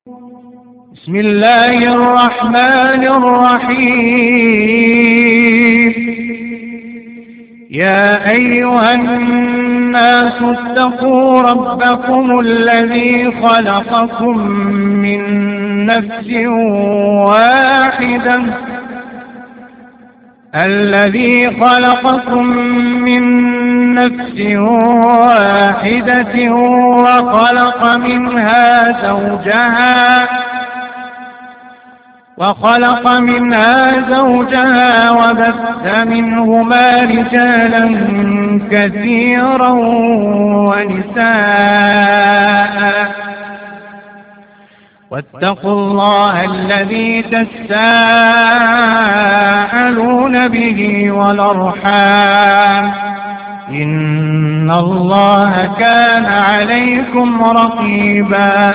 بسم الله الرحمن الرحيم. يا أيها الناس اتقوا ربكم الذي خلقكم من نفس واحدة وخلق منها زوجها وبث منهما رجالا كثيرا ونساء، واتقوا الله الذي تساءلون به والأرحام، إن الله كان عليكم رقيبا.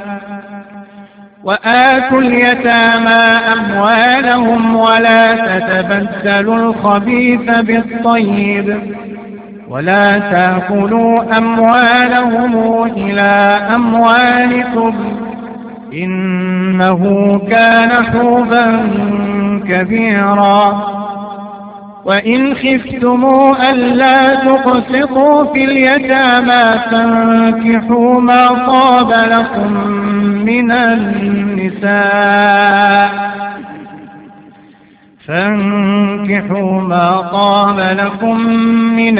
وآتوا اليتامى أموالهم ولا تتبدلوا الخبيث بالطيب، ولا تأكلوا أموالهم إلى أموالكم، إنه كان حوبا كبيرا. وإن خفتموا ألا تقسطوا في اليتامى فانكحوا ما طاب لكم من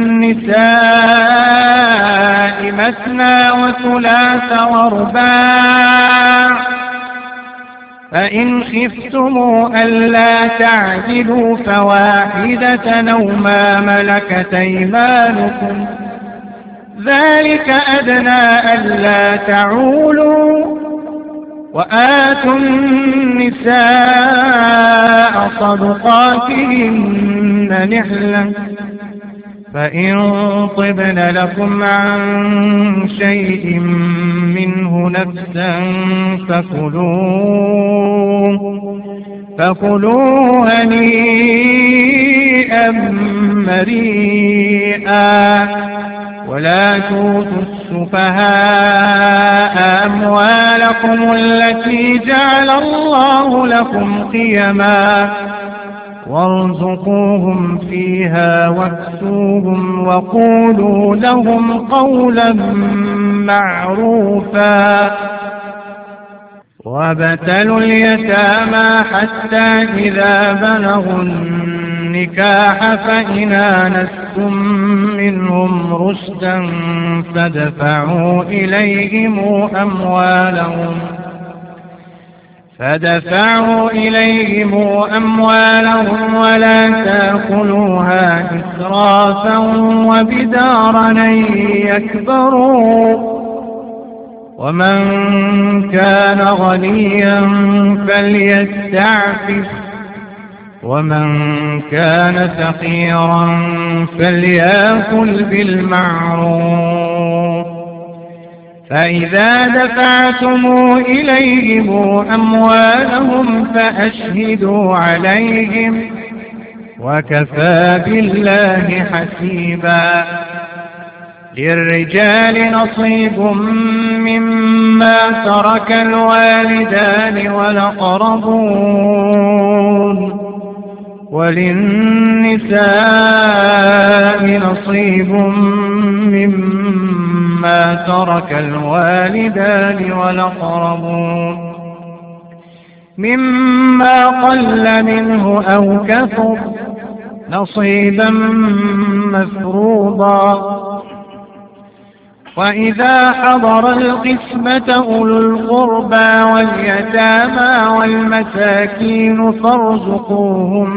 النساء مثنى وثلاث ورباع، فإن خفتموا ألا تعدلوا فواحدة أو ما ملكت أيمانكم، ذلك أدنى ألا تعولوا. وآتوا النساء صدقاتهن نحلة، فإن طبن لكم عن شيء منه نفسا فكلوه هنيئا مريئا. ولا تؤتوا السفهاء أموالكم التي جعل الله لكم قيما، وارزقوهم فيها واكسوهم وقولوا لهم قولا معروفا. وابتلوا اليتامى حتى إذا بلغوا النكاح فإن آنستم منهم رشدا فدفعوا إليهم أموالهم ولا تأكلوها إسرافا وبدارا أن يكبروا. ومن كان غنيا فليستعفف، ومن كان فقيرا فليأكل بالمعروف. فإذا دفعتم إليهم أموالهم فأشهدوا عليهم، وكفى بالله حسيبا. للرجال نصيب مما ترك الوالدان والأقربون، وللنساء نصيب مما ترك الوالدان والأقربون، مما قل منه أو كثر، نصيبا مفروضا. وإذا حضر القسمة أولو القربى واليتامى والمساكين فارزقوهم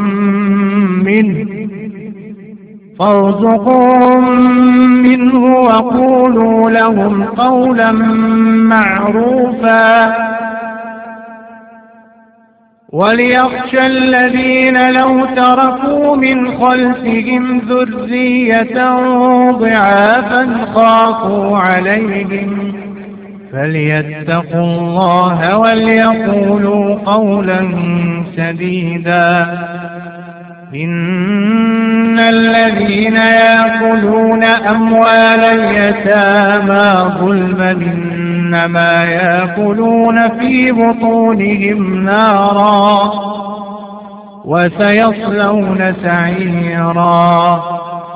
منه وقولوا لهم قولا معروفا. وليخشى الذين لو تركوا من خلفهم ذرية ضعافا خافوا عليهم فليتقوا الله وليقولوا قولا سديدا. إن الذين يأكلون أموال اليتامى ظلما إنما يأكلون في بطونهم نارا وسيصلون سعيرا.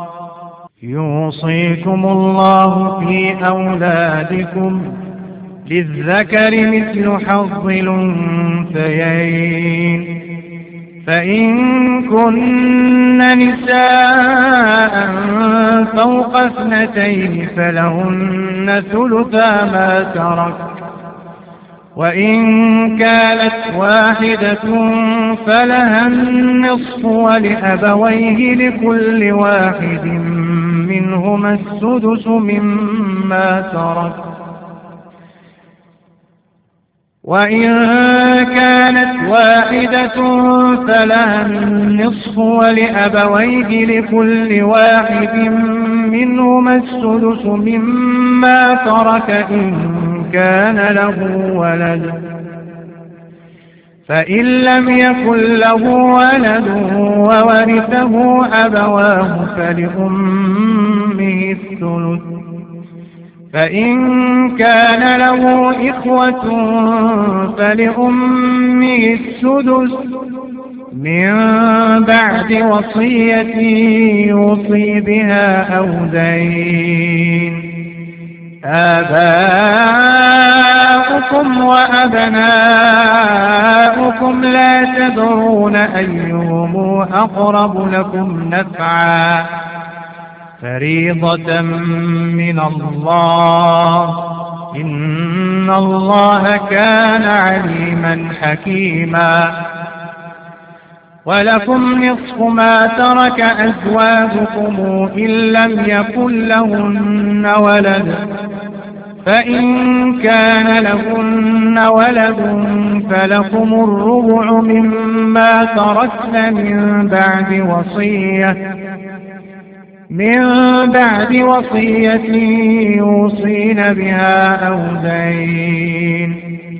يوصيكم الله في أولادكم للذكر مثل حظ الأنثيين، فإن كن نساء فوق 2 فلهن ثلثا ما ترك، وإن كانت واحدة فلها النصف ولأبويه لكل واحد منهما السدس مما ترك، وإن كانت واحدة فلها النصف ولأبويه لكل واحد منهما السدس مما ترك إن كان له ولد، فإن لم يكن له ولد وورثه أبواه فلأمه الثلث، فإن كان له إخوة فلأمه السدس من بعد وصية يوصي بها أو دين. آباؤكم وأبناؤكم لا تدرون أيهم أقرب لكم نفعا فريضة من الله، إن الله كان عليما حكيما. ولكم نصف ما ترك أزواجكم إن لم يكن لهن ولد، فإن كان لهن ولد فلكم الربع مما تركن من بعد وصية يوصين بها أو دين.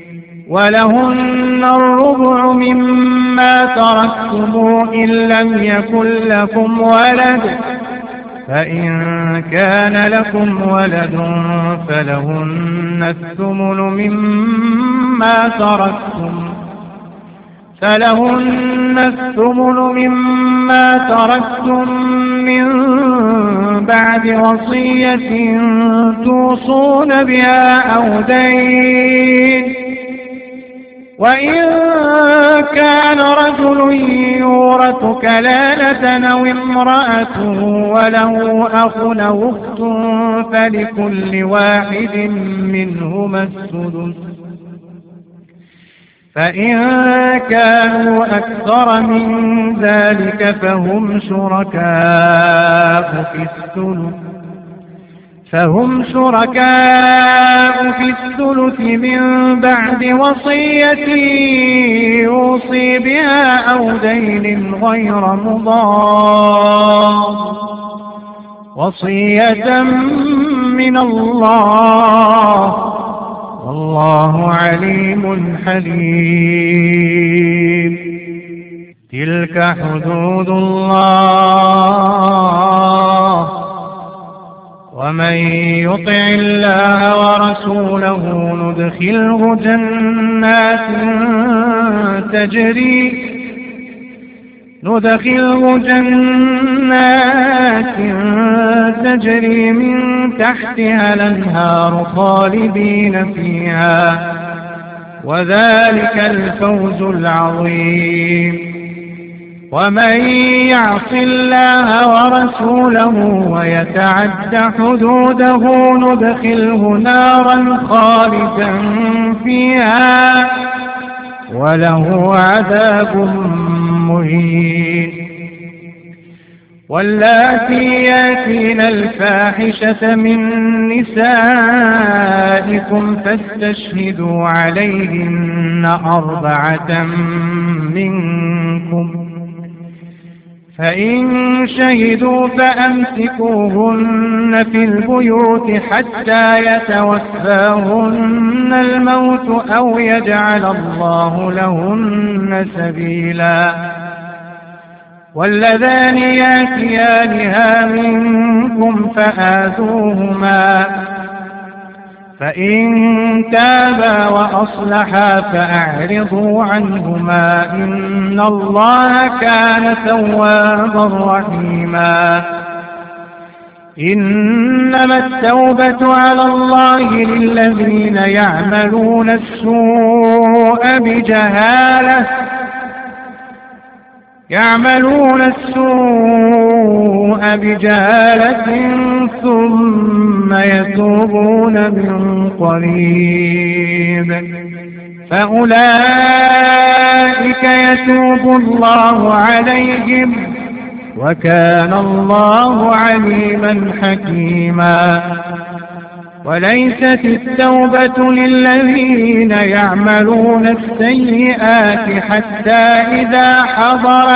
ولهن الربع مما تركتم إن لم يكن لكم ولد، فإن كان لكم ولد فلهن الثمن مما تركتم من بعد وصية توصون بها أو دين. وإن كان رجل يورث كلالة أو امرأة وله أخ أو أخت فلكل واحد منهما السدس، فإن كانوا أكثر من ذلك فهم شركاء في الثلث من بعد وصية يوصي بها أو دين غير مضار، وصية من الله، والله عليم حليم. تلك حدود الله، ومن يطع الله ورسوله ندخله جنات تجري من تحتها الأنهار خالدين فيها، وذلك الفوز العظيم. ومن يعص الله ورسوله ويتعد حدوده ندخله نارا خالدا فيها وله عذاب مهين. واللاتي ياتين الفاحشة من نسائكم فاستشهدوا عليهن 4 منكم، فإن شهدوا فأمسكوهن في البيوت حتى يتوفاهن الموت أو يجعل الله لهن سبيلا. واللذان ياتيانها منكم فإن تابا وأصلحا فأعرضوا عنهما إن الله كان توابا رحيما إنما التوبة على الله للذين يعملون السوء بجهالة ثم يتوبون من قريب فأولئك يتوب الله عليهم وكان الله عليما حكيما وليست التوبة للذين يعملون السيئات حتى إذا حضر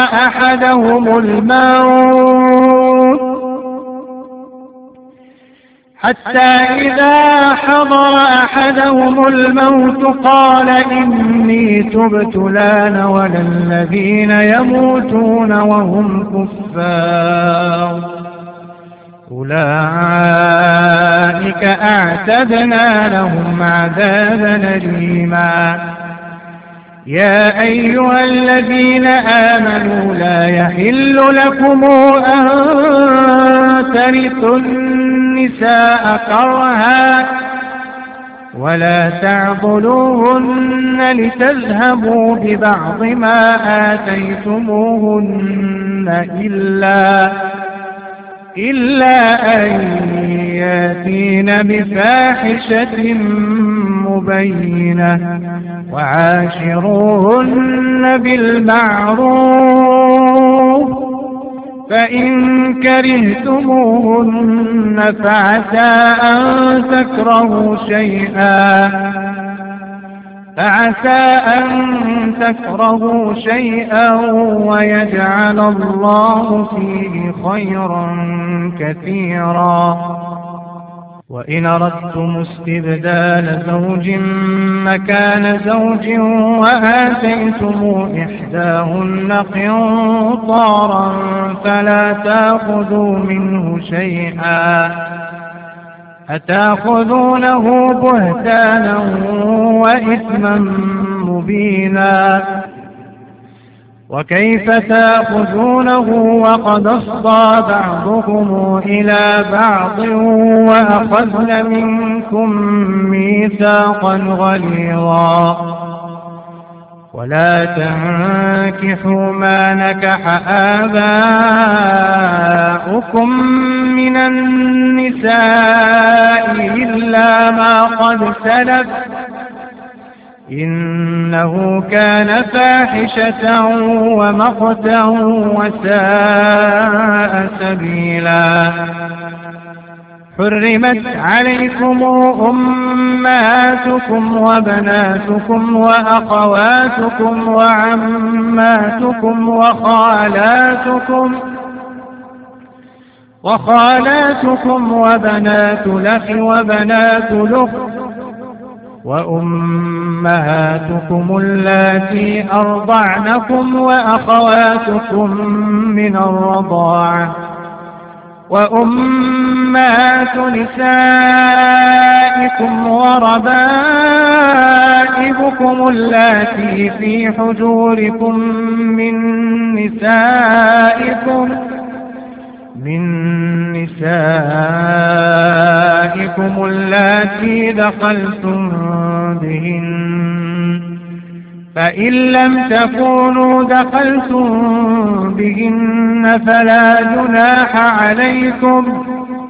أحدهم الموت قال إني تبت الآن ولا الذين يموتون وهم كفار أولئك أعتدنا لهم عذابا أليما يا أيها الذين آمنوا لا يحل لكم أن ترثوا النساء كرها ولا تعضلوهن لتذهبوا ببعض ما آتيتموهن إلا أن يأتين بفاحشة مبينة وعاشروهن بالمعروف فإن كرهتموهن فعسى أن تكرهوا شيئا ويجعل الله فيه خيرا كثيرا وإن أردتم استبدال زوج مكان زوج وآتيتم إحداهن قنطارا فلا تأخذوا منه شيئا أتأخذونه بهتانا وإثما مبينا وكيف تأخذونه وقد أفضى بعضكم إلى بعض وأخذن منكم ميثاقا غليظا ولا تنكحوا ما نكح آباؤكم من النساء إلا ما قد سلف إنه كان فاحشة ومقتا وساء سبيلا حرمت عليكم أمهاتكم وبناتكم وأخواتكم وعماتكم وخالاتكم وبنات الأخ وبنات الأخت وأمهاتكم اللاتي أرضعنكم وأخواتكم من الرضاعة وأمهات نسائكم وربائبكم اللاتي في حجوركم من نسائكم اللاتي دخلتم بهن فإن لم تكونوا دخلتم بهن فلا جناح عليكم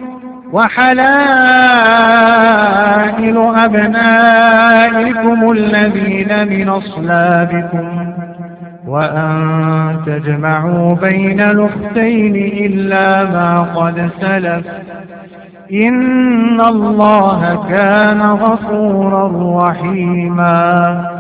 وحلائل أبنائكم الذين من أصلابكم وأن تجمعوا بين الأختين إلا ما قد سلف إن الله كان غفورا رحيما